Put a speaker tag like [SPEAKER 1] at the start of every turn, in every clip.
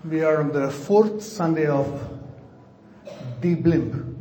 [SPEAKER 1] We are on the fourth Sunday of D-Blimp.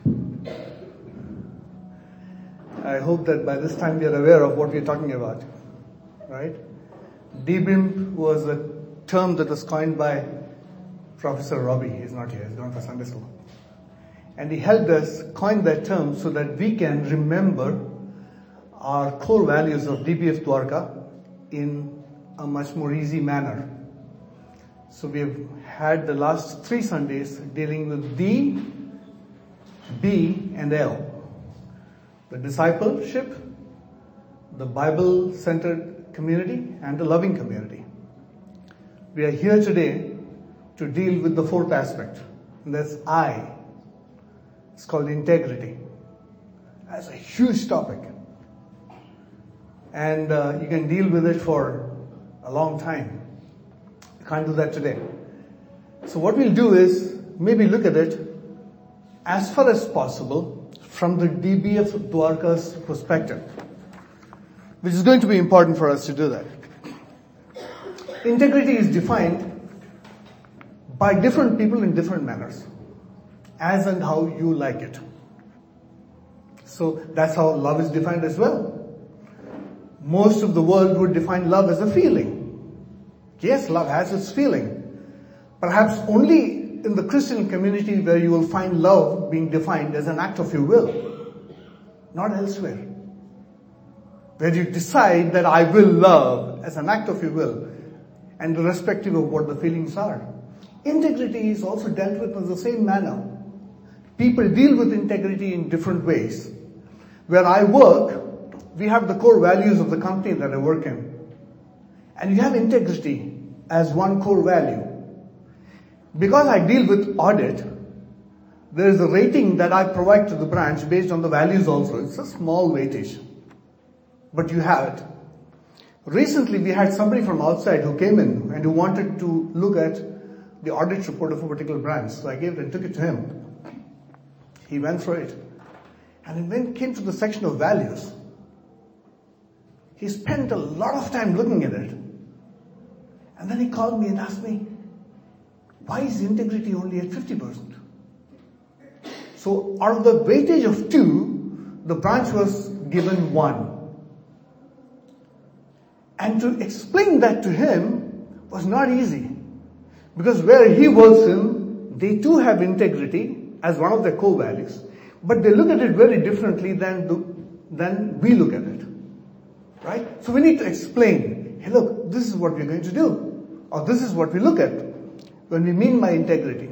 [SPEAKER 1] I hope that by this time we are aware of what we are talking about, right? D-Blimp was a term that was coined by Professor Robbie. He's not here, he's gone for Sunday school. And he helped us coin that term so that we can remember our core values of DBF Dwarka in a much more easy manner. So we have had the last 3 Sundays dealing with D, B, and L. The discipleship, the Bible-centered community, and the loving community. We are here today to deal with the fourth aspect, and that's I. It's called integrity. That's a huge topic. And you can deal with it for a long time. We can't do that today. So what we'll do is maybe look at it as far as possible from the DBF Dwarka's perspective, which is going to be important for us to do that. Integrity is defined by different people in different manners, as and how you like it. So that's how love is defined as well. Most of the world would define love as a feeling. Yes, love has its feeling. Perhaps only in the Christian community where you will find love being defined as an act of your will, not elsewhere. Where you decide that I will love as an act of your will, and irrespective of what the feelings are. Integrity is also dealt with in the same manner. People deal with integrity in different ways. Where I work, we have the core values of the company that I work in. And you have integrity as one core value. Because I deal with audit, there is a rating that I provide to the branch based on the values also. It's a small weightage, but you have it. Recently, we had somebody from outside who came in and who wanted to look at the audit report of a particular branch. So I gave it and took it to him. He went through it. And when it came to the section of values, he spent a lot of time looking at it. And then he called me and asked me, why is integrity only at 50%? So out of the weightage of 2, the branch was given 1. And to explain that to him was not easy. Because where he works in, they too have integrity as one of their core values. But they look at it very differently than we look at it. Right? So we need to explain, hey look, this is what we're going to do. Or this is what we look at when we mean by integrity.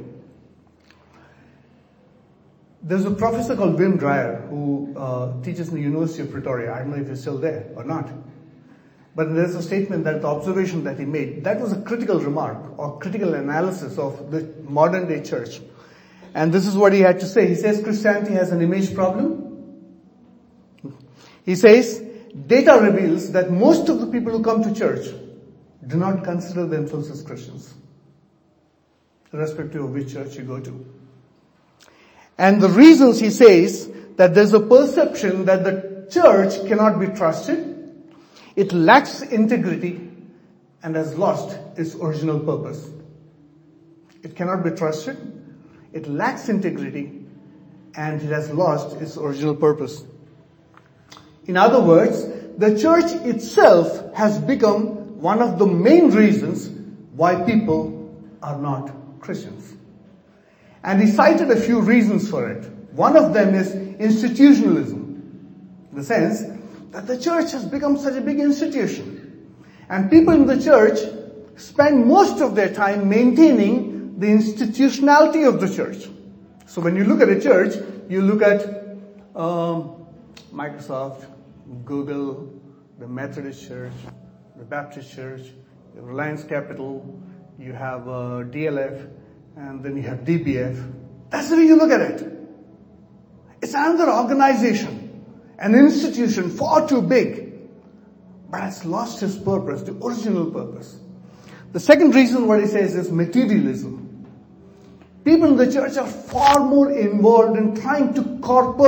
[SPEAKER 1] There's a professor called Wim Dreyer who teaches in the University of Pretoria. I don't know if he's still there or not. But there's a statement that the observation that he made, that was a critical remark or critical analysis of the modern day church. And this is what he had to say. He says Christianity has an image problem. He says, data reveals that most of the people who come to church do not consider themselves as Christians, irrespective of which church you go to. And the reasons, he says, that there's a perception that the church cannot be trusted, it lacks integrity, and has lost its original purpose. It cannot be trusted, it lacks integrity, and it has lost its original purpose. In other words, the church itself has become one of the main reasons why people are not Christians. And he cited a few reasons for it. One of them is institutionalism, in the sense that the church has become such a big institution. And people in the church spend most of their time maintaining the institutionality of the church. So when you look at a church, you look at Microsoft, Google, the Methodist Church, the Baptist Church, the Reliance Capital, you have DLF, and then you have DBF. That's the way you look at it. It's another organization, an institution far too big, but it's lost its purpose, the original purpose. The second reason what he says is materialism. People in the church are far more involved in trying to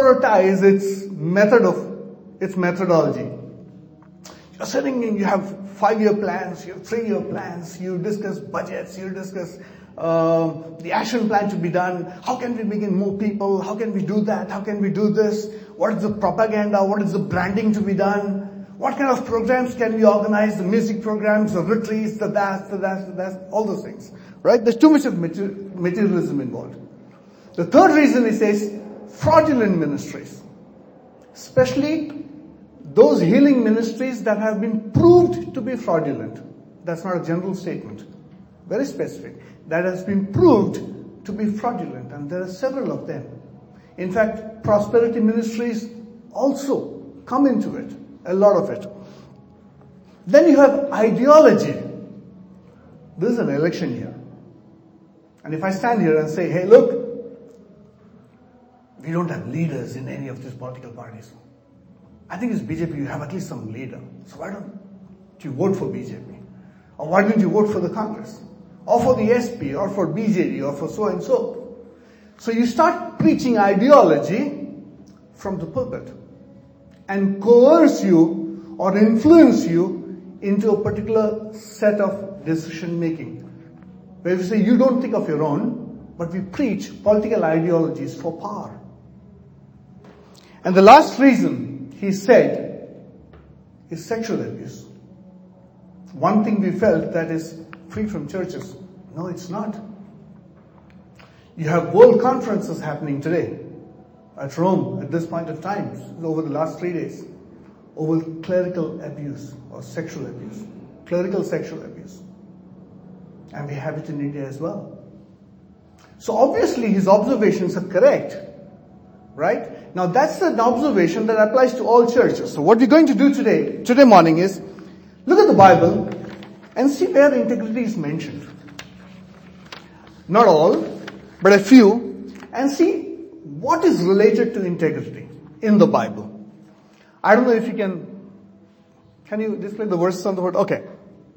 [SPEAKER 1] corporatize its methodology. You're sitting and you have 5-year plans, you have 3-year plans, you discuss budgets, you discuss the action plan to be done. How can we bring in more people? How can we do that? How can we do this? What is the propaganda? What is the branding to be done? What kind of programs can we organize? The music programs, the retreats, the that, all those things. Right? There's too much of materialism involved. The third reason, he says, fraudulent ministries. Especially those healing ministries that have been proved to be fraudulent. That's not a general statement. Very specific. That has been proved to be fraudulent, and there are several of them. In fact, prosperity ministries also come into it, a lot of it. Then you have ideology. This is an election year. And if I stand here and say, hey, look, we don't have leaders in any of these political parties. I think it's BJP, you have at least some leader. So why don't you vote for BJP? Or why don't you vote for the Congress? Or for the SP, or for BJD, or for so and so. So you start preaching ideology from the pulpit and coerce you or influence you into a particular set of decision making. Where we say you don't think of your own, but we preach political ideologies for power. And the last reason he said is sexual abuse. One thing we felt that is free from churches. No, it's not. You have world conferences happening today at Rome at this point of time, over the last 3 days, over clerical abuse or sexual abuse, clerical sexual abuse. And we have it in India as well. So obviously his observations are correct, right? Now that's an observation that applies to all churches. So what we're going to do today morning is look at the Bible and see where integrity is mentioned. Not all, but a few, and see what is related to integrity in the Bible. I don't know if you can you display the verses on the board? Okay.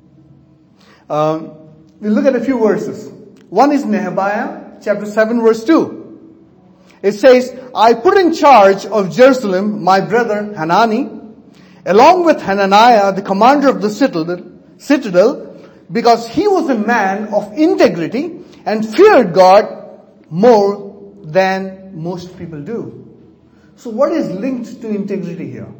[SPEAKER 1] We'll look at a few verses. One is Nehemiah chapter 7 verse 2. It says, I put in charge of Jerusalem my brother Hanani, along with Hananiah, the commander of the citadel, because he was a man of integrity and feared God more than most people do. So what is linked to integrity here?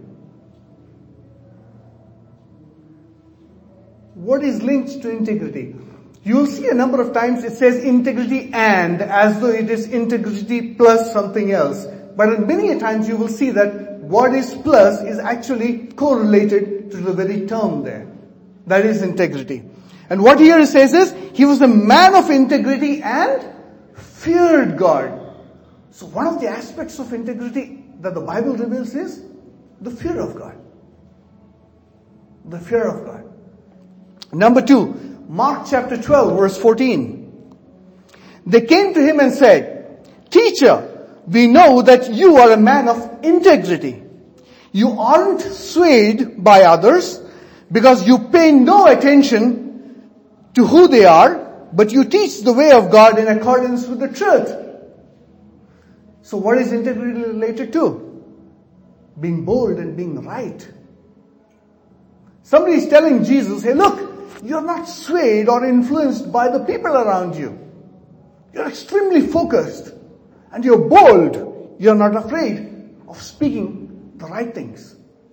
[SPEAKER 1] What is linked to integrity? You'll see a number of times it says integrity and, as though it is integrity plus something else. But many a times you will see that what is plus is actually correlated to the very term there. That is integrity. And what here it says is, he was a man of integrity and feared God. So one of the aspects of integrity that the Bible reveals is the fear of God. The fear of God. Number 2, Mark chapter 12 verse 14. They came to him and said, Teacher, we know that you are a man of integrity. You aren't swayed by others because you pay no attention to who they are, but you teach the way of God in accordance with the truth. So what is integrity related to? Being bold and being right. Somebody is telling Jesus, hey look, you're not swayed or influenced by the people around you. You're extremely focused and you're bold. You're not afraid of speaking the right things.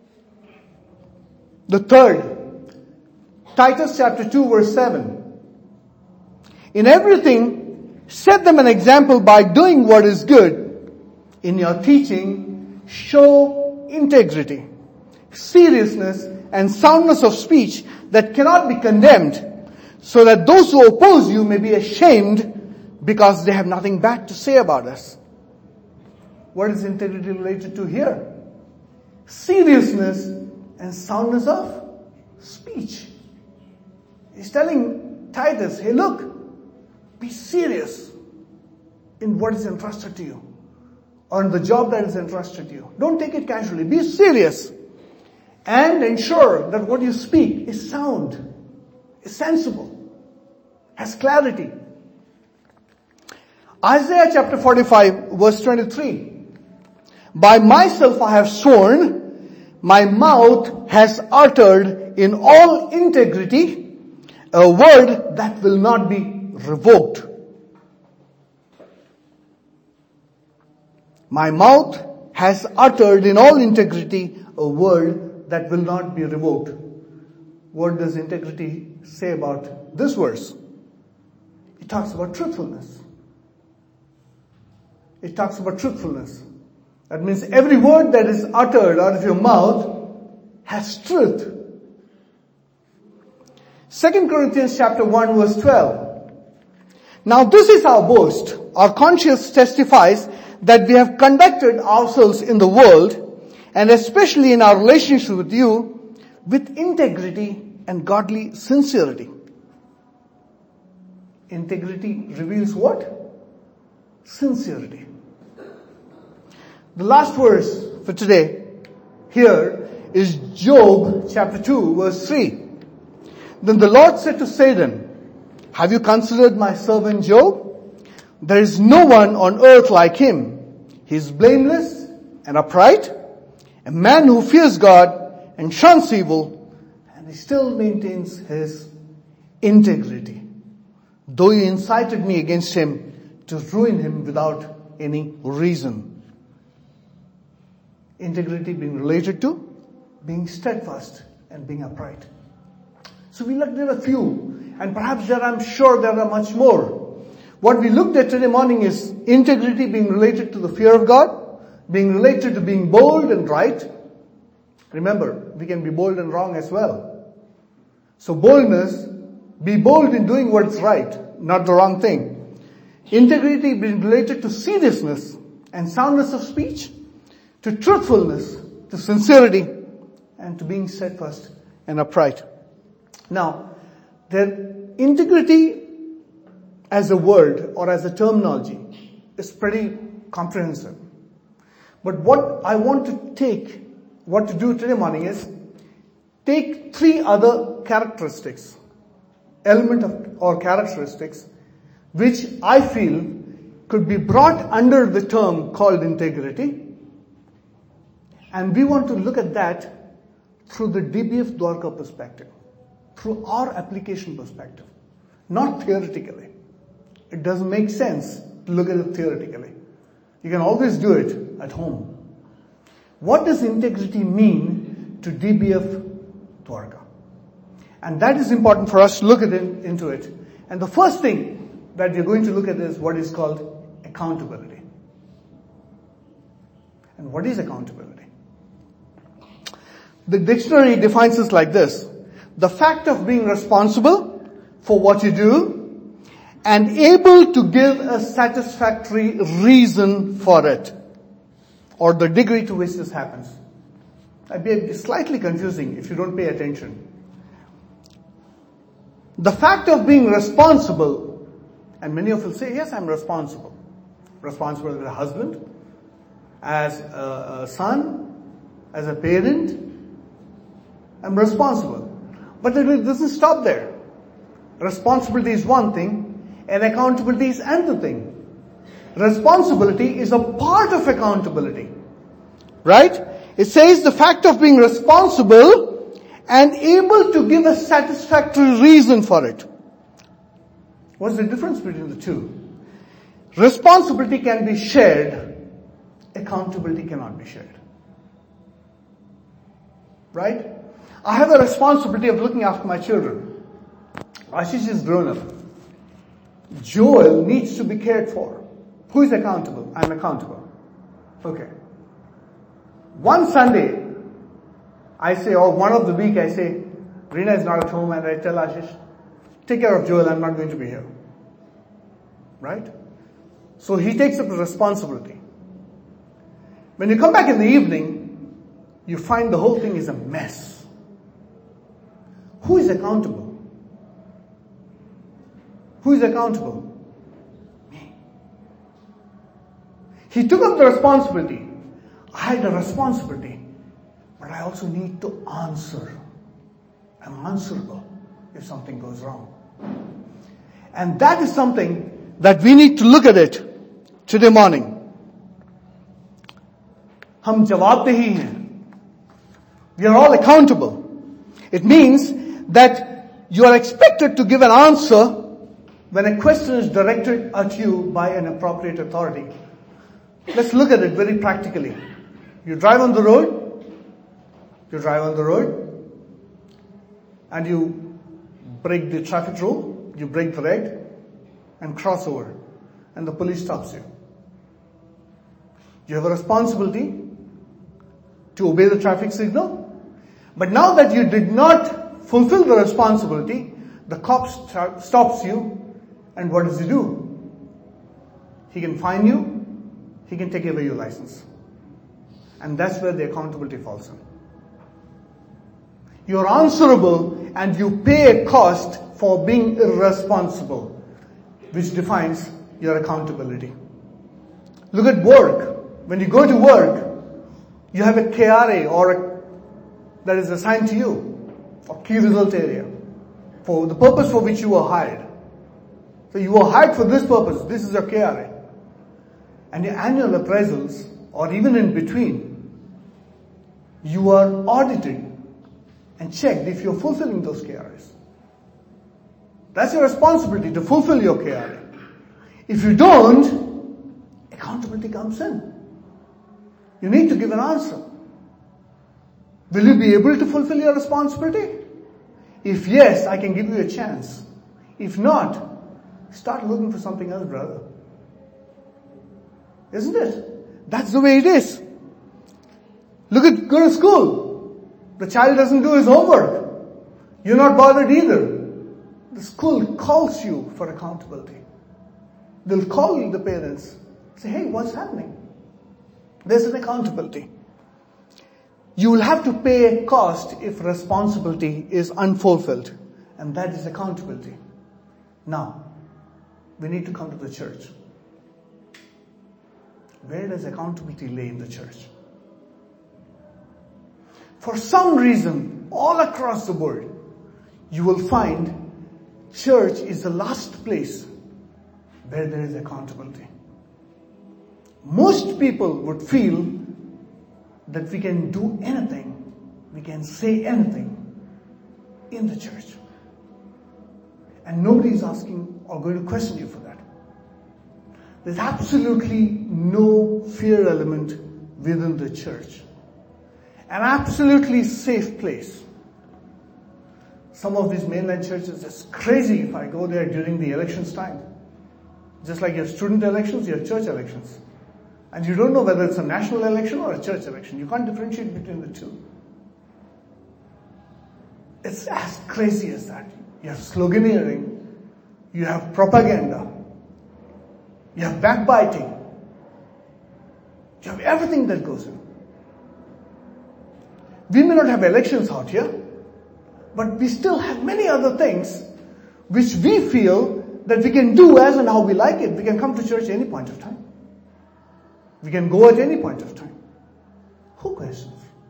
[SPEAKER 1] The third, Titus chapter 2 verse 7. In everything, set them an example by doing what is good. In your teaching, show integrity, seriousness, and soundness of speech that cannot be condemned, so that those who oppose you may be ashamed because they have nothing bad to say about us. What is integrity related to here? Seriousness and soundness of speech. He's telling Titus, hey look, be serious in what is entrusted to you, or in the job that is entrusted to you. Don't take it casually. Be serious. And ensure that what you speak is sound, is sensible, has clarity. Isaiah chapter 45 verse 23. By myself I have sworn, my mouth has uttered in all integrity a word that will not be revoked. My mouth has uttered in all integrity a word that will not be revoked. What does integrity say about this verse? It talks about truthfulness. It talks about truthfulness. That means every word that is uttered out of your mouth has truth. 2 Corinthians chapter 1 verse 12. Now this is our boast. Our conscience testifies that we have conducted ourselves in the world, and especially in our relationship with you, with integrity and godly sincerity. Integrity reveals what? Sincerity. The last verse for today here is Job chapter 2 verse 3. Then the Lord said to Satan, have you considered my servant Job? There is no one on earth like him. He is blameless and upright, a man who fears God and shuns evil, and he still maintains his integrity. Though you incited me against him to ruin him without any reason. Integrity being related to being steadfast and being upright. So we looked at a few, and perhaps I'm sure there are much more. What we looked at today morning is integrity being related to the fear of God, being related to being bold and right. Remember, we can be bold and wrong as well. So boldness, be bold in doing what's right, not the wrong thing. Integrity being related to seriousness and soundness of speech, to truthfulness, to sincerity, and to being steadfast and upright. Now, the integrity as a word or as a terminology is pretty comprehensive. But what I want to do today morning is take three other characteristics, characteristics, which I feel could be brought under the term called integrity. And we want to look at that through the DBF Dwarka perspective, through our application perspective, not theoretically. It doesn't make sense to look at it theoretically. You can always do it at home. What does integrity mean to DBF Dwarka? And that is important for us to look into it. And the first thing that we're going to look at is what is called accountability. And what is accountability? The dictionary defines it like this: the fact of being responsible for what you do and able to give a satisfactory reason for it, or the degree to which this happens. It'd be slightly confusing if you don't pay attention. The fact of being responsible, and many of you will say, yes, I'm responsible. Responsible as a husband, as a son, as a parent. I'm responsible. But it doesn't stop there. Responsibility is one thing, and accountability is another thing. Responsibility is a part of accountability. Right? It says the fact of being responsible and able to give a satisfactory reason for it. What's the difference between the two? Responsibility can be shared. Accountability cannot be shared. Right? I have a responsibility of looking after my children. Ashish is grown up. Joel needs to be cared for. Who is accountable? I'm accountable. Okay. One Sunday, I say, or one of the week I say, Rina is not at home, and I tell Ashish, take care of Joel, I'm not going to be here. Right? So he takes up the responsibility. When you come back in the evening, you find the whole thing is a mess. Who is accountable? Who is accountable? Me. He took up the responsibility. I had a responsibility, but I also need to answer. I'm answerable if something goes wrong. And that is something that we need to look at it today morning. हम जवाबदेही हैं. We are all accountable. It means that you are expected to give an answer when a question is directed at you by an appropriate authority. Let's look at it very practically. You drive on the road, and you break the traffic rule, you break the red, and cross over, and the police stops you. You have a responsibility to obey the traffic signal, but now that you did not fulfill the responsibility, the cop stops you, and what does he do? He can fine you, he can take away your license. And that's where the accountability falls in. You're answerable and you pay a cost for being irresponsible, which defines your accountability. Look at work. When you go to work, you have a KRA that is assigned to you, or key result area, for the purpose for which you were hired. So you were hired for this purpose. This is your KRA. And your annual appraisals, or even in between, you are audited and checked if you're fulfilling those KRAs. That's your responsibility, to fulfill your KRA. If you don't, accountability comes in. You need to give an answer. Will you be able to fulfill your responsibility? If yes, I can give you a chance. If not, start looking for something else, brother. Isn't it? That's the way it is. Go to school. The child doesn't do his homework. You're not bothered either. The school calls you for accountability. They'll call you, the parents. Say, hey, what's happening? There's an accountability. You will have to pay a cost if responsibility is unfulfilled. And that is accountability. Now, we need to come to the church. Where does accountability lay in the church? For some reason, all across the world, you will find church is the last place where there is accountability. Most people would feel that we can do anything, we can say anything in the church. And nobody is asking or going to question you for that. There's absolutely no fear element within the church. An absolutely safe place. Some of these mainline churches, it's crazy if I go there during the elections time. Just like your student elections, your church elections. And you don't know whether it's a national election or a church election. You can't differentiate between the two. It's as crazy as that. You have sloganeering, you have propaganda, you have backbiting, you have everything that goes in. We may not have elections out here, but we still have many other things which we feel that we can do as and how we like it. We can come to church at any point of time. We can go at any point of time. Who questions?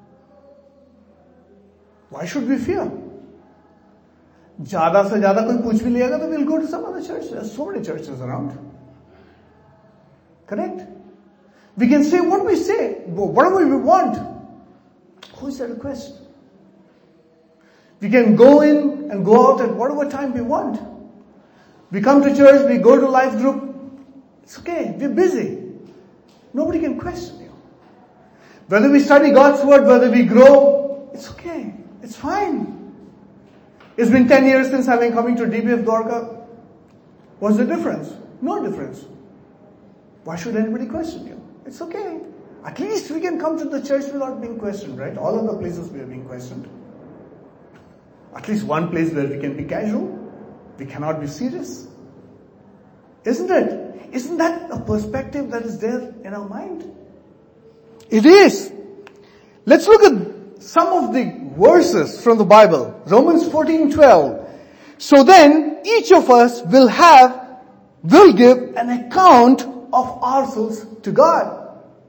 [SPEAKER 1] Why should we fear? ज़्यादा से ज़्यादा कोई पूछ भी लेगा तो we'll go to some other church. There are so many churches around. Correct? We can say what we say, whatever we want. Who is there to question? We can go in and go out at whatever time we want. We come to church, we go to life group. It's okay, we're busy. Nobody can question you. Whether we study God's word, whether we grow, it's okay. It's fine. It's been 10 years since I've been coming to DBF Dwarka. What's the difference? No difference. Why should anybody question you? It's okay. At least we can come to the church without being questioned, right? All other places we are being questioned. At least one place where we can be casual. We cannot be serious. Isn't it? Isn't that a perspective that is there in our mind? It is. Let's look at some of the verses from the Bible. Romans 14:12. So then each of us will give an account of ourselves to God.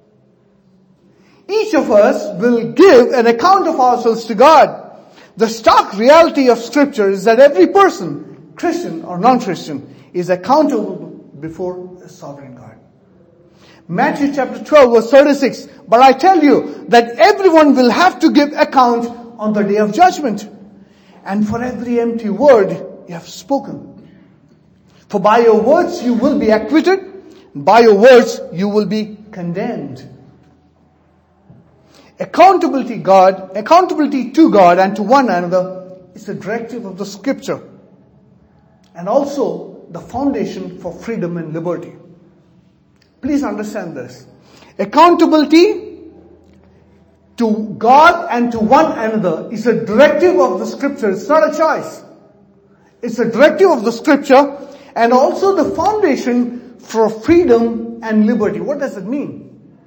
[SPEAKER 1] Each of us will give an account of ourselves to God. The stark reality of Scripture is that every person, Christian or non-Christian, is accountable before a sovereign God. Matthew chapter 12 verse 36. But I tell you that everyone will have to give account on the day of judgment. And for every empty word you have spoken. For by your words you will be acquitted. And by your words you will be condemned. Accountability to God and to one another is a directive of the scripture. And also the foundation for freedom and liberty. Please understand this. Accountability to God and to one another is a directive of the scripture. It's not a choice. It's a directive of the scripture and also the foundation for freedom and liberty. What does it mean?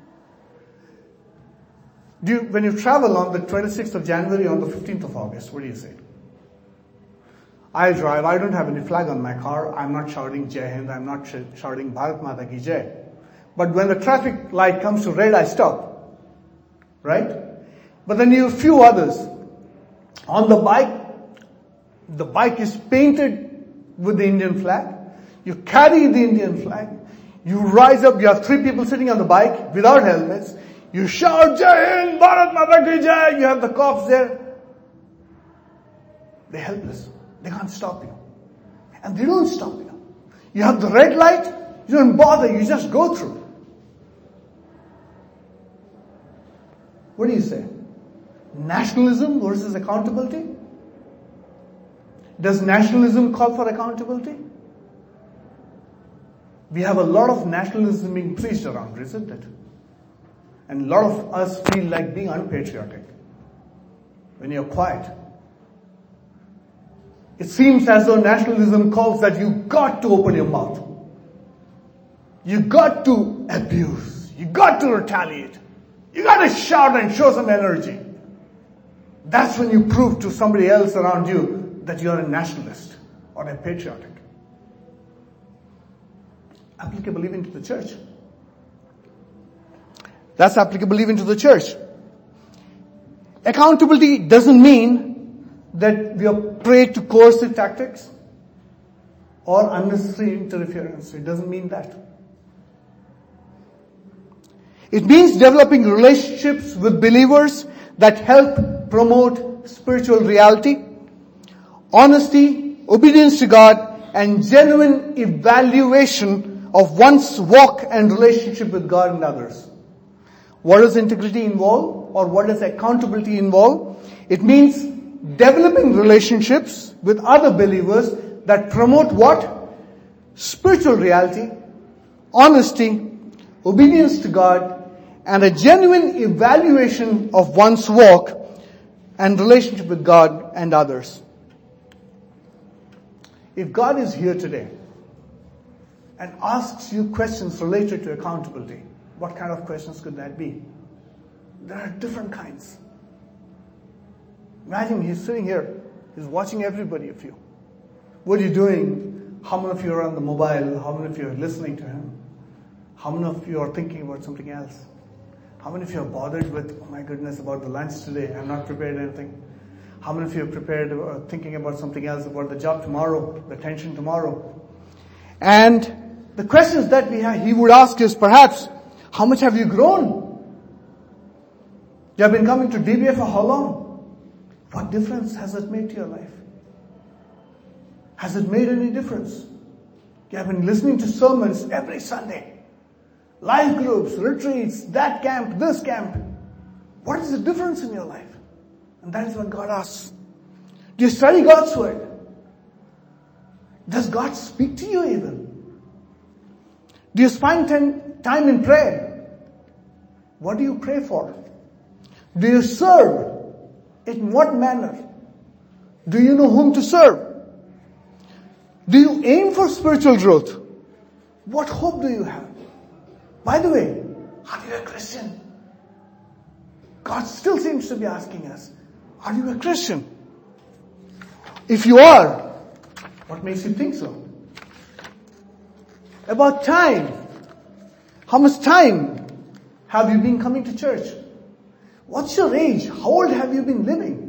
[SPEAKER 1] When you travel on the 26th of January, on the 15th of August, what do you say? I drive, I don't have any flag on my car, I'm not shouting Jai Hind, I'm not shouting Bharat Mata Ki Jai. But when the traffic light comes to red, I stop. Right? But then you have few others. On the bike is painted with the Indian flag. You carry the Indian flag. You rise up, you have 3 people sitting on the bike without helmets. You shout, Jai Hind, Bharat Mata Ki Jai. You have the cops there. They're helpless. They can't stop you. And they don't stop you. You have the red light. You don't bother. You just go through. What do you say? Nationalism versus accountability? Does nationalism call for accountability? We have a lot of nationalism being preached around, isn't it? And a lot of us feel like being unpatriotic when you're quiet. It seems as though nationalism calls that you got to open your mouth. You got to abuse. You got to retaliate. You got to shout and show some energy. That's when you prove to somebody else around you that you're a nationalist or a patriotic. Applicable even to the church. That's applicable even to the church. Accountability doesn't mean that we are prey to coercive tactics or unnecessary interference. It doesn't mean that. It means developing relationships with believers that help promote spiritual reality, honesty, obedience to God, and genuine evaluation of one's walk and relationship with God and others. What does integrity involve, or what does accountability involve? It means developing relationships with other believers that promote what? Spiritual reality, honesty, obedience to God, and a genuine evaluation of one's walk and relationship with God and others. If God is here today and asks you questions related to accountability, what kind of questions could that be? There are different kinds. Imagine he's sitting here, he's watching everybody of you. What are you doing? How many of you are on the mobile? How many of you are listening to him? How many of you are thinking about something else? How many of you are bothered with, oh my goodness, about the lunch today? I'm not prepared anything. How many of you are prepared thinking about something else, about the job tomorrow, the tension tomorrow? And the questions that he would ask is perhaps, how much have you grown? You have been coming to DBA for how long? What difference has it made to your life? Has it made any difference? You have been listening to sermons every Sunday. Life groups, retreats, that camp, this camp. What is the difference in your life? And that is what God asks. Do you study God's word? Does God speak to you even? Do you spend time in prayer? What do you pray for? Do you serve? In what manner? Do you know whom to serve? Do you aim for spiritual growth? What hope do you have? By the way, are you a Christian? God still seems to be asking us, are you a Christian? If you are, what makes you think so? About time. How much time have you been coming to church? What's your age? How old have you been living?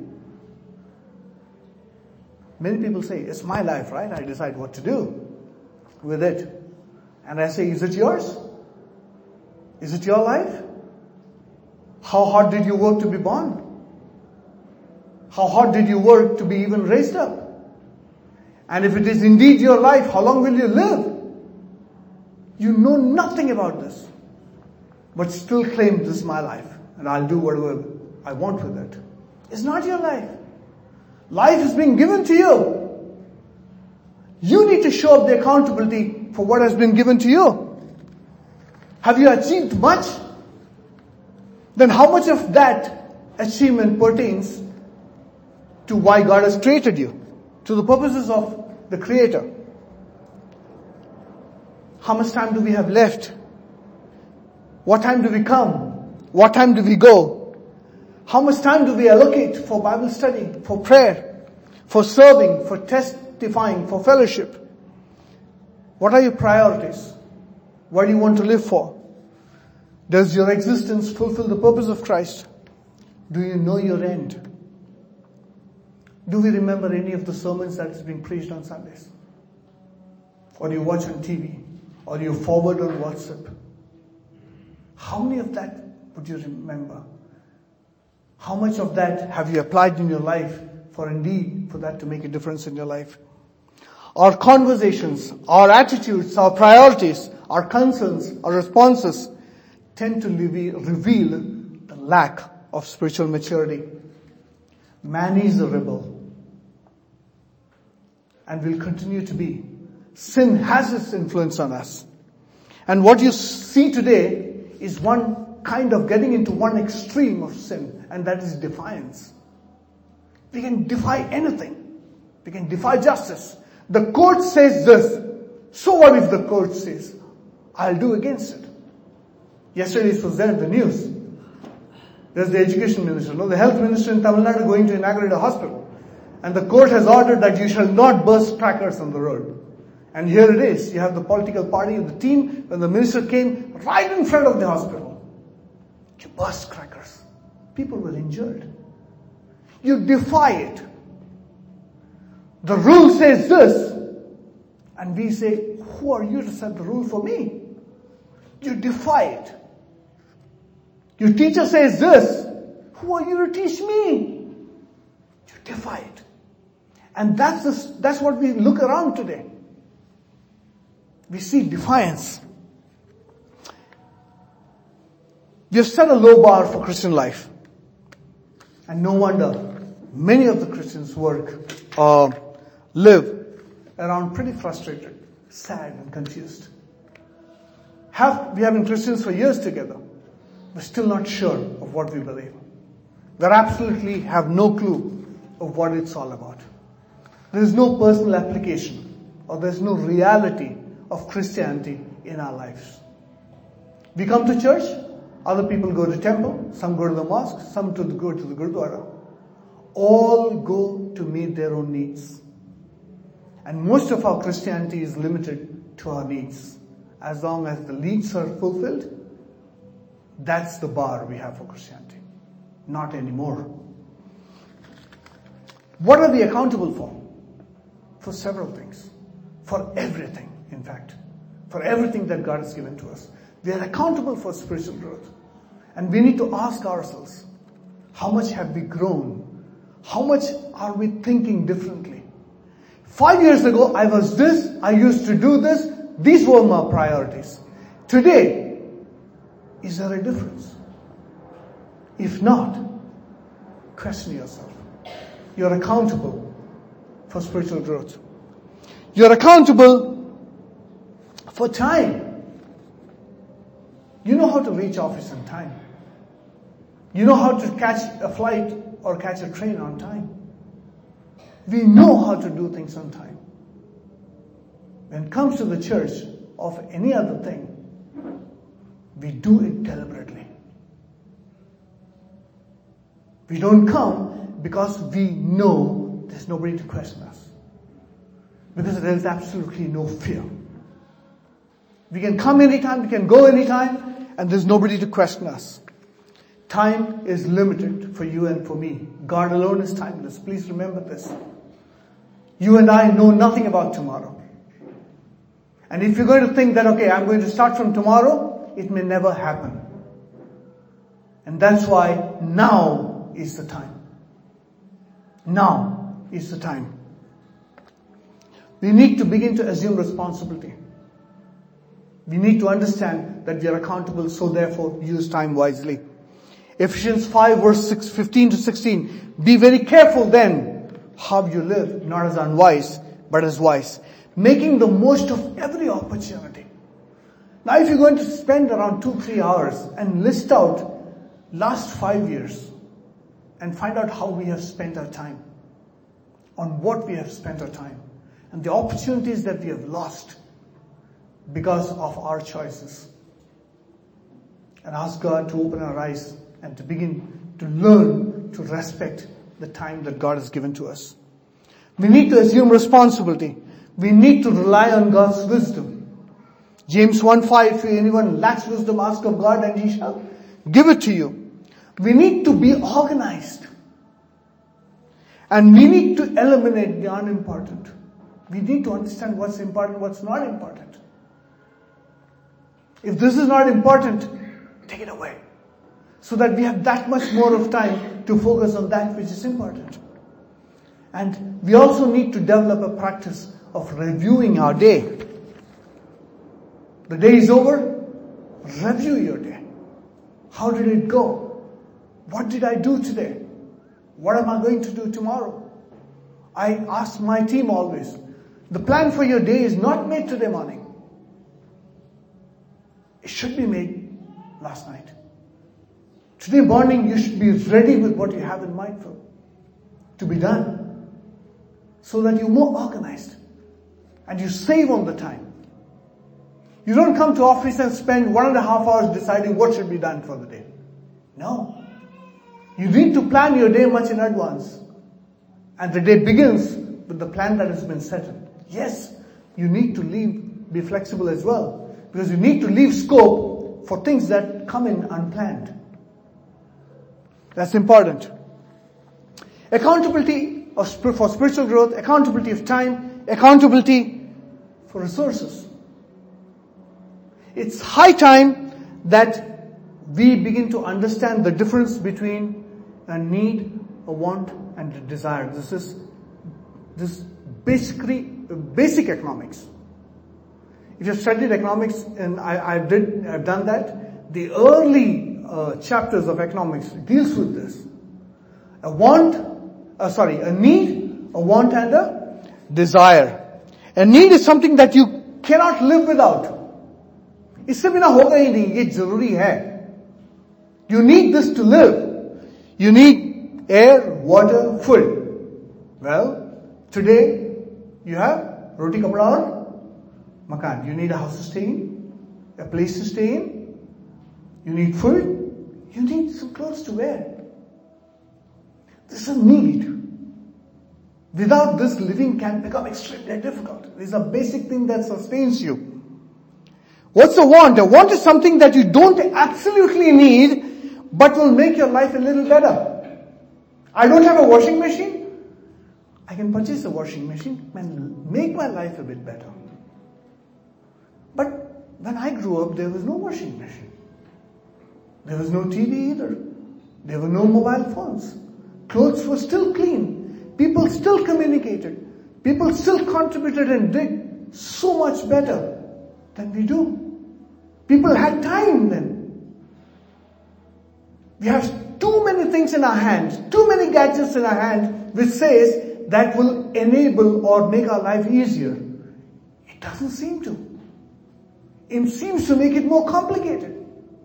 [SPEAKER 1] Many people say, it's my life, right? I decide what to do with it. And I say, is it yours? Is it your life? How hard did you work to be born? How hard did you work to be even raised up? And if it is indeed your life, how long will you live? You know nothing about this, but still claim this is my life and I'll do whatever I want with it. It's not your life. Life is being given to you. You need to show up the accountability for what has been given to you. Have you achieved much? Then how much of that achievement pertains to why God has created you? To the purposes of the Creator. How much time do we have left? What time do we come? What time do we go? How much time do we allocate for Bible study, for prayer, for serving, for testifying, for fellowship? What are your priorities? What do you want to live for? Does your existence fulfill the purpose of Christ? Do you know your end? Do we remember any of the sermons that is being preached on Sundays? Or do you watch on TV? Or do you forward on WhatsApp? How many of that would you remember? How much of that have you applied in your life for that to make a difference in your life? Our conversations, our attitudes, our priorities, our concerns, our responses tend to reveal the lack of spiritual maturity. Man is a rebel and will continue to be. Sin has its influence on us. And what you see today is one kind of getting into one extreme of sin, and that is defiance. We can defy anything. We can defy justice. The court says this. So what if the court says, I'll do against it? Yesterday it was there in the news. There's the education minister, the health minister in Tamil Nadu going to inaugurate a hospital. And the court has ordered that you shall not burst crackers on the road. And here it is. You have the political party of the team. When the minister came right in front of the hospital, you burst crackers. People were injured. You defy it. The rule says this. And we say, who are you to set the rule for me? You defy it. Your teacher says this. Who are you to teach me? You defy it. And that's what we look around today. We see defiance. We have set a low bar for Christian life. And no wonder many of the Christians live around pretty frustrated, sad and confused. We have been Christians for years together. We're still not sure of what we believe. We absolutely have no clue of what it's all about. There is no personal application or there's no reality of Christianity in our lives. We come to church, other people go to temple, some go to the mosque, some go to the Gurdwara. All go to meet their own needs. And most of our Christianity is limited to our needs. As long as the needs are fulfilled, that's the bar we have for Christianity. Not anymore. What are we accountable for? For several things. For everything. In fact, for everything that God has given to us. We are accountable for spiritual growth. And we need to ask ourselves, how much have we grown? How much are we thinking differently? 5 years ago, I was this, I used to do this, these were my priorities. Today, is there a difference? If not, question yourself. You're accountable for spiritual growth. You're accountable for time. You know how to reach office on time. You know how to catch a flight or catch a train on time. We know how to do things on time. When it comes to the church of any other thing, we do it deliberately. We don't come because we know there's nobody to question us. Because there is absolutely no fear. We can come anytime, we can go anytime, and there's nobody to question us. Time is limited for you and for me. God alone is timeless. Please remember this. You and I know nothing about tomorrow. And if you're going to think that, okay, I'm going to start from tomorrow, it may never happen. And that's why now is the time. Now is the time. We need to begin to assume responsibility. We need to understand that we are accountable, so therefore use time wisely. Ephesians 5 verse 15 to 16. Be very careful then how you live, not as unwise, but as wise, making the most of every opportunity. Now if you're going to spend around 2-3 hours and list out last 5 years and find out how we have spent our time, on what we have spent our time, and the opportunities that we have lost because of our choices. And ask God to open our eyes and to begin to learn to respect the time that God has given to us. We need to assume responsibility. We need to rely on God's wisdom. James 1:5, if anyone lacks wisdom, ask of God and He shall give it to you. We need to be organized. And we need to eliminate the unimportant. We need to understand what's important, what's not important. If this is not important, take it away. So that we have that much more of time to focus on that which is important. And we also need to develop a practice of reviewing our day. The day is over, review your day. How did it go? What did I do today? What am I going to do tomorrow? I ask my team always, the plan for your day is not made today morning. It should be made last night. Today morning you should be ready with what you have in mind for to be done, so that you're more organized and you save on the time. You don't come to office and spend 1.5 hours deciding what should be done for the day. No. You need to plan your day much in advance. And the day begins with the plan that has been set. Yes, you need to be flexible as well. Because you need to leave scope for things that come in unplanned. That's important. Accountability for spiritual growth, accountability of time, accountability for resources. It's high time that we begin to understand the difference between a need, a want, and a desire. This is basic economics. If you've studied economics, and I've done that, the early chapters of economics deals with this. A need, a want, and a desire. A need is something that you cannot live without. इससे बिना होगा ही नहीं, ये जरूरी है. You need this to live. You need air, water, food. Well, today you have roti kapda aur makan. You need a house to stay in, a place to stay in. You need food. You need some clothes to wear. This is a need. Without this, living can become extremely difficult. This is a basic thing that sustains you. What's a want? A want is something that you don't absolutely need, but will make your life a little better. I don't have a washing machine. I can purchase a washing machine and make my life a bit better. But when I grew up, there was no washing machine. There was no TV either. There were no mobile phones. Clothes were still clean. People still communicated. People still contributed and did so much better than we do. People had time then. We have too many things in our hands, too many gadgets in our hand, which says that will enable or make our life easier. It doesn't seem to. It seems to make it more complicated.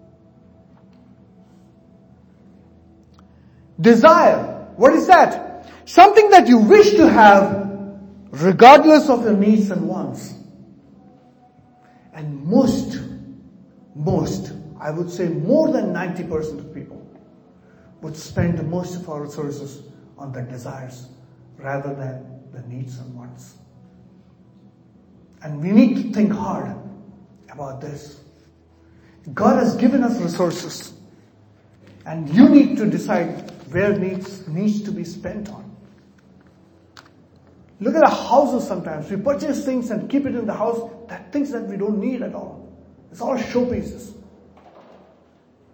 [SPEAKER 1] Desire. What is that? Something that you wish to have regardless of your needs and wants. And most, I would say more than 90% of people would spend most of our resources on their desires rather than the needs and wants. And we need to think hard about this. God has given us resources, and you need to decide where needs to be spent on. Look at our houses sometimes. We purchase things and keep it in the house, things that we don't need at all. It's all showpieces.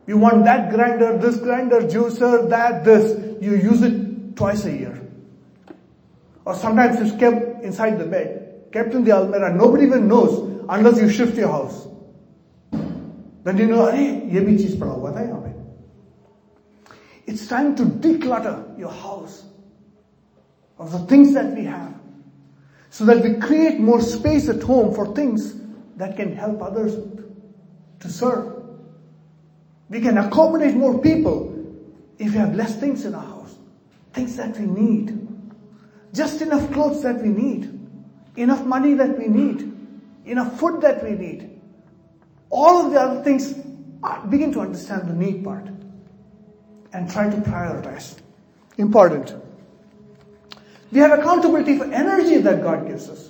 [SPEAKER 1] You want that grinder, this grinder, juicer, that, this. You use it twice a year. Or sometimes it's kept inside the bed, kept in the almirah. Nobody even knows unless you shift your house. Then you know, ye bhi cheez pada hua tha yahan pe. It's time to declutter your house of the things that we have, so that we create more space at home for things that can help others to serve. We can accommodate more people if we have less things in our house. Things that we need. Just enough clothes that we need. Enough money that we need. Enough food that we need. All of the other things, begin to understand the need part. And try to prioritize. Important. We have accountability for energy that God gives us.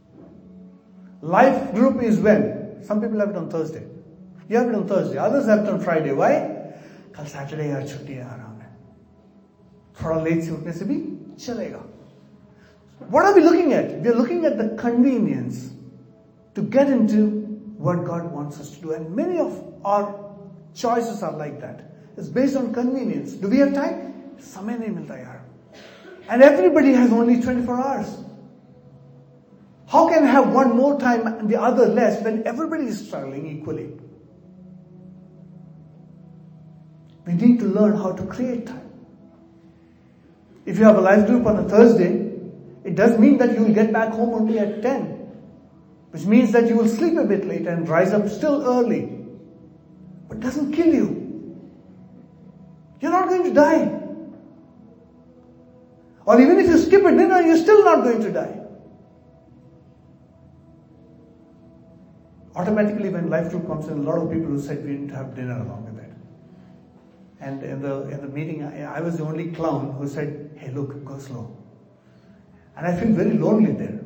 [SPEAKER 1] Life group is when? Some people have it on Thursday. You have it on Thursday. Others have it on Friday. Why? Kal Saturday yaar chutti hai, aaram hai. Thoda late se utne se bhi chalega. What are we looking at? We are looking at the convenience to get into what God wants us to do. And many of our choices are like that. It's based on convenience. Do we have time? Samay nahi milta yaar. And everybody has only 24 hours. How can I have one more time and the other less when everybody is struggling equally? We need to learn how to create time. If you have a life group on a Thursday, it does mean that you will get back home only at 10. Which means that you will sleep a bit later and rise up still early. But it doesn't kill you. You're not going to die. Or even if you skip a dinner, you're still not going to die. Automatically when life group comes in, a lot of people who said we didn't have dinner along with it. And in the meeting, I was the only clown who said, hey look, go slow. And I feel very lonely there.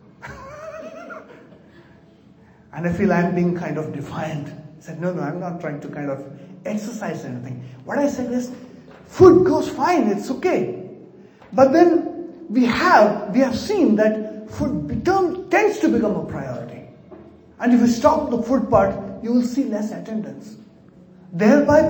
[SPEAKER 1] And I feel I'm being kind of defiant. I said, no, I'm not trying to kind of exercise anything. What I said is, food goes fine, it's okay. But then we have seen that food tends to become a priority. And if you stop the food part, you will see less attendance. Thereby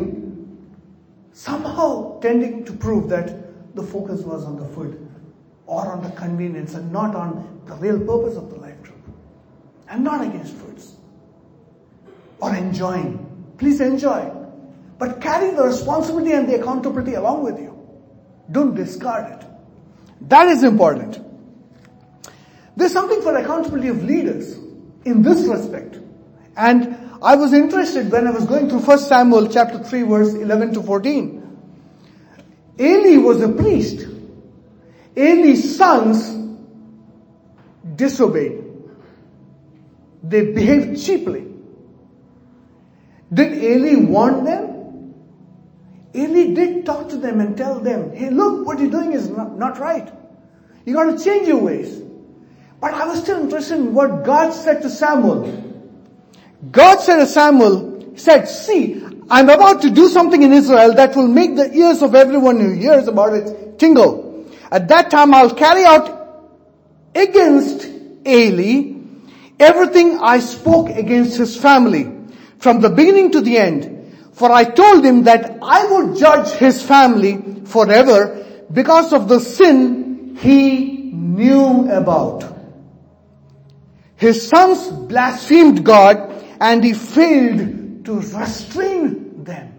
[SPEAKER 1] somehow tending to prove that the focus was on the food or on the convenience and not on the real purpose of the life group. I'm not against foods or enjoying. Please enjoy. But carry the responsibility and the accountability along with you. Don't discard it. That is important. There's something for accountability of leaders in this respect. And I was interested when I was going through 1 Samuel chapter 3 verse 11 to 14. Eli was a priest. Eli's sons disobeyed. They behaved cheaply. Did Eli warn them? Eli did talk to them and tell them, hey look, what you're doing is not right. You got to change your ways. But I was still interested in what God said to Samuel. God said to Samuel, see, I'm about to do something in Israel that will make the ears of everyone who hears about it tingle. At that time I'll carry out against Eli everything I spoke against his family, from the beginning to the end. For I told him that I would judge his family forever because of the sin he knew about. His sons blasphemed God and he failed to restrain them.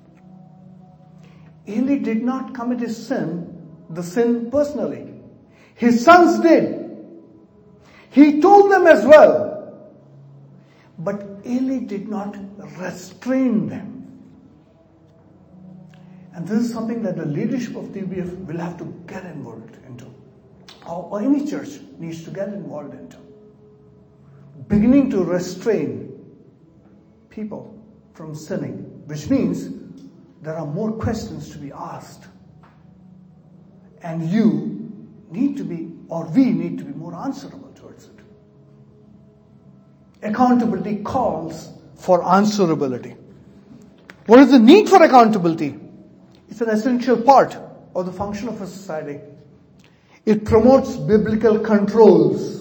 [SPEAKER 1] Eli did not commit the sin personally. His sons did. He told them as well. But Eli did not restrain them. And this is something that the leadership of TBF will have to get involved into. Or any church needs to get involved into. Beginning to restrain people from sinning, which means there are more questions to be asked. And you need to be, or we need to be more answerable towards it. Accountability calls for answerability. What is the need for accountability? It's an essential part of the function of a society. It promotes biblical controls.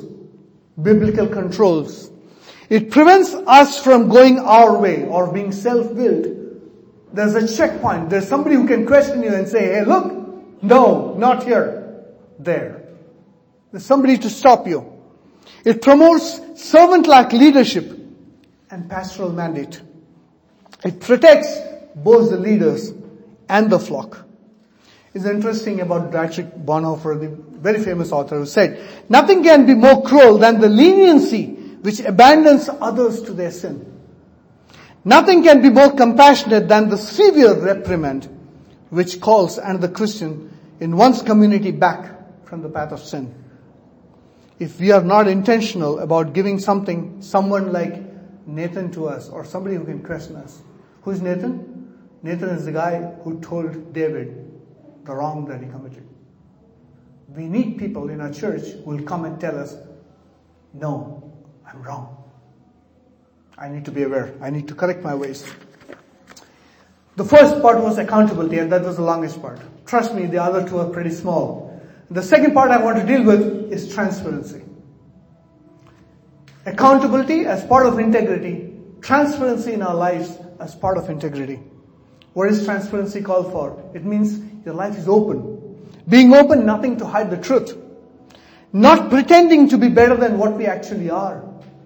[SPEAKER 1] It prevents us from going our way or being self-willed There's a checkpoint. There's somebody who can question you and say, hey, look, no, not here, there. There's somebody to stop you. It promotes servant-like leadership and pastoral mandate. It protects both the leaders and the flock. It's interesting about Dietrich Bonhoeffer, the very famous author, who said, nothing can be more cruel than the leniency which abandons others to their sin. Nothing can be more compassionate than the severe reprimand which calls another Christian in one's community back from the path of sin. If we are not intentional about giving someone like Nathan to us, or somebody who can question us. Who is Nathan? Nathan is the guy who told David the wrong that he committed. We need people in our church who will come and tell us, no, I'm wrong. I need to be aware. I need to correct my ways. The first part was accountability, and that was the longest part. Trust me, the other two are pretty small. The second part I want to deal with is transparency. Accountability as part of integrity. Transparency in our lives as part of integrity. What is transparency called for? It means your life is open. Being open, nothing to hide the truth. Not pretending to be better than what we actually are.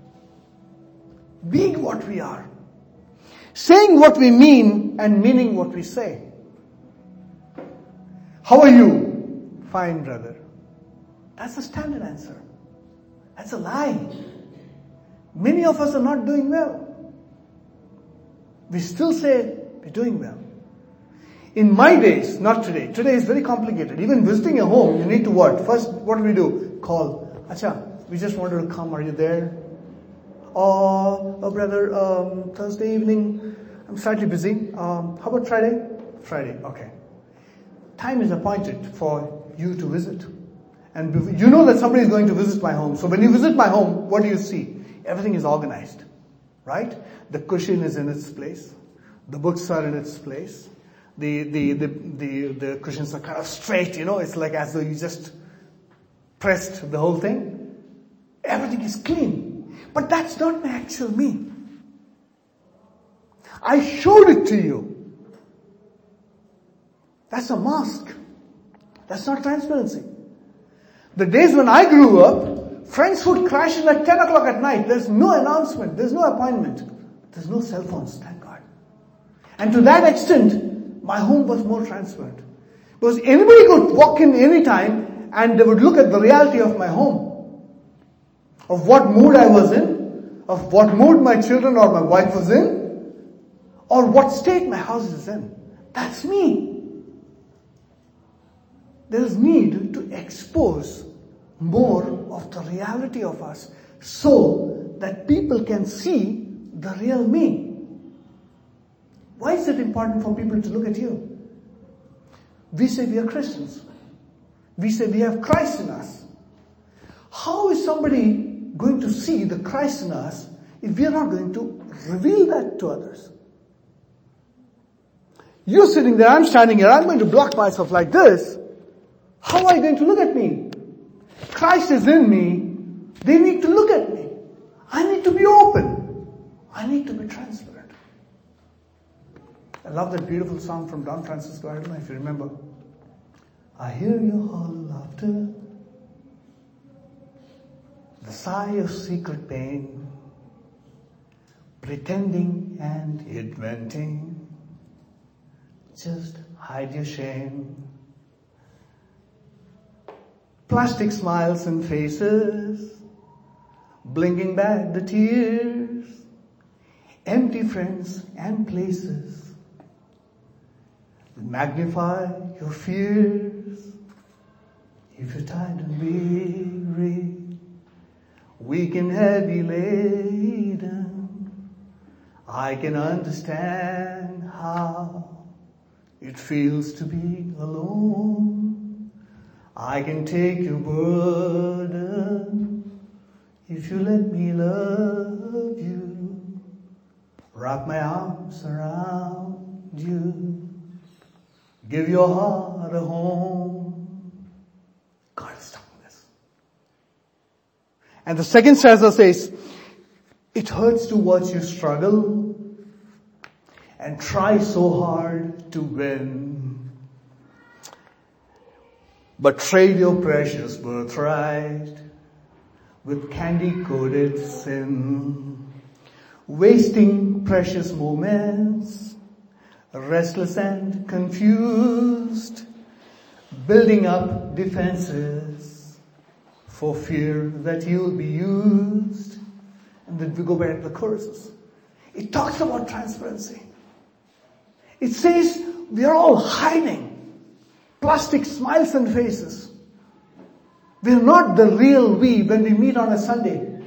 [SPEAKER 1] Being what we are. Saying what we mean and meaning what we say. How are you? Fine, brother. That's the standard answer. That's a lie. Many of us are not doing well. We still say we're doing well. In my days, not today. Today is very complicated. Even visiting a home, you need to what? First, what do? Call. Acha, we just wanted to come. Are you there? Oh, brother, Thursday evening, I'm slightly busy. How about Friday? Friday, okay. Time is appointed for you to visit. And you know that somebody is going to visit my home. So when you visit my home, what do you see? Everything is organized, right? The cushion is in its place. The books are in its place. The cushions are kind of straight, it's like as though you just pressed the whole thing. Everything is clean. But that's not my actual me. I showed it to you. That's a mask. That's not transparency. The days when I grew up, friends would crash in at 10 o'clock at night. There's no announcement. There's no appointment. There's no cell phones, thank God. And to that extent, my home was more transparent. Because anybody could walk in any time and they would look at the reality of my home. Of what mood I was in. Of what mood my children or my wife was in. Or what state my house is in. That's me. There's need to expose more of the reality of us so that people can see the real me. Why is it important for people to look at you? We say we are Christians. We say we have Christ in us. How is somebody going to see the Christ in us if we are not going to reveal that to others? You're sitting there, I'm standing here, I'm going to block myself like this. How are you going to look at me? Christ is in me. They need to look at me. I need to be open. I need to be transparent. I love that beautiful song from Don Francisco. I don't know if you remember. I hear your hollow laughter, the sigh of secret pain, pretending and inventing. Just hide your shame. Plastic smiles and faces, blinking back the tears, empty friends and places, magnify your fears. If you're tired and weary, weak and heavy laden, I can understand how it feels to be alone. I can take your burden if you let me love you. Wrap my arms around you. Give your heart a home. God is talking this. And the second stanza says, it hurts to watch you struggle and try so hard to win. But trade your precious birthright with candy-coated sin, wasting precious moments, restless and confused, building up defenses for fear that you'll be used. And then we go back to the choruses. It talks about transparency. It says we are all hiding plastic smiles and faces. We're not the real we when we meet on a Sunday.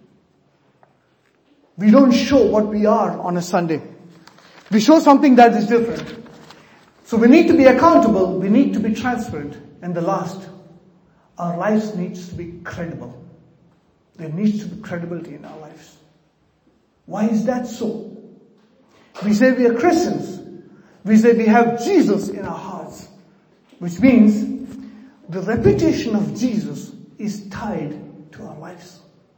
[SPEAKER 1] We don't show what we are on a Sunday. We show something that is different. So we need to be accountable. We need to be transparent. And the last, our lives needs to be credible. There needs to be credibility in our lives. Why is that so? We say we are Christians. We say we have Jesus in our hearts. Which means the reputation of Jesus is tied to our lives.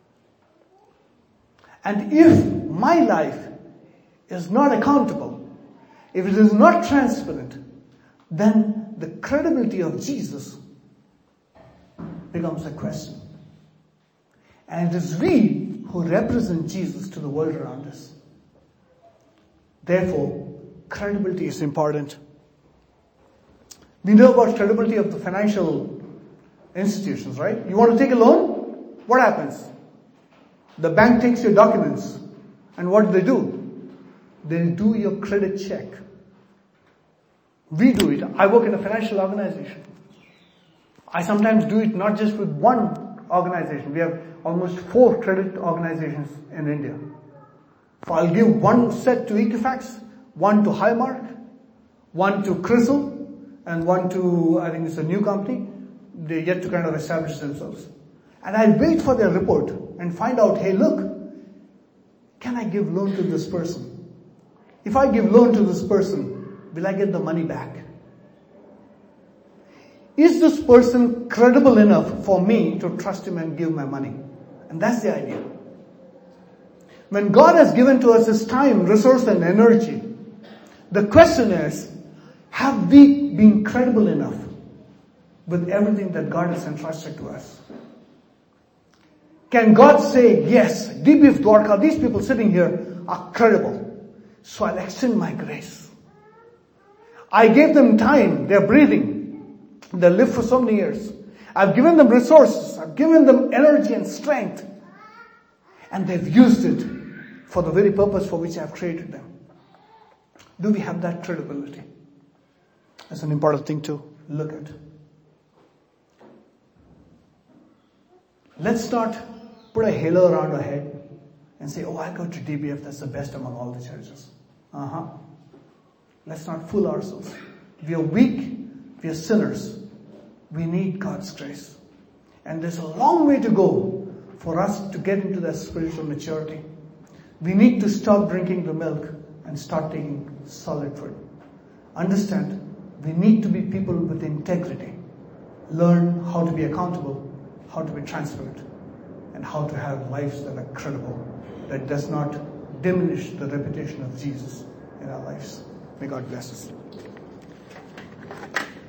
[SPEAKER 1] And if my life is not accountable, if it is not transparent, then the credibility of Jesus becomes a question. And it is we who represent Jesus to the world around us. Therefore, credibility is important. We know about credibility of the financial institutions, right? You want to take a loan? What happens? The bank takes your documents. And what do? They do your credit check. We do it. I work in a financial organization. I sometimes do it not just with one organization. We have almost 4 credit organizations in India. So I'll give one set to Equifax, one to Highmark, one to CRISIL, and one to, I think it's a new company. They're yet to kind of establish themselves. And I wait for their report and find out, hey, look, can I give loan to this person? If I give loan to this person, will I get the money back? Is this person credible enough for me to trust him and give my money? And that's the idea. When God has given to us His time, resource, and energy, the question is, have we been credible enough with everything that God has entrusted to us? Can God say, yes, DBF Dwarka, these people sitting here are credible, so I'll extend my grace. I gave them time, they're breathing, they live for so many years. I've given them resources, I've given them energy and strength, and they've used it for the very purpose for which I've created them. Do we have that credibility? That's an important thing to look at. Let's not put a halo around our head and say, oh, I go to DBF, that's the best among all the churches. Let's not fool ourselves. We are weak, we are sinners. We need God's grace. And there's a long way to go for us to get into that spiritual maturity. We need to stop drinking the milk and start taking solid food. Understand, we need to be people with integrity. Learn how to be accountable, how to be transparent, and how to have lives that are credible, that does not diminish the reputation of Jesus in our lives. May God bless us.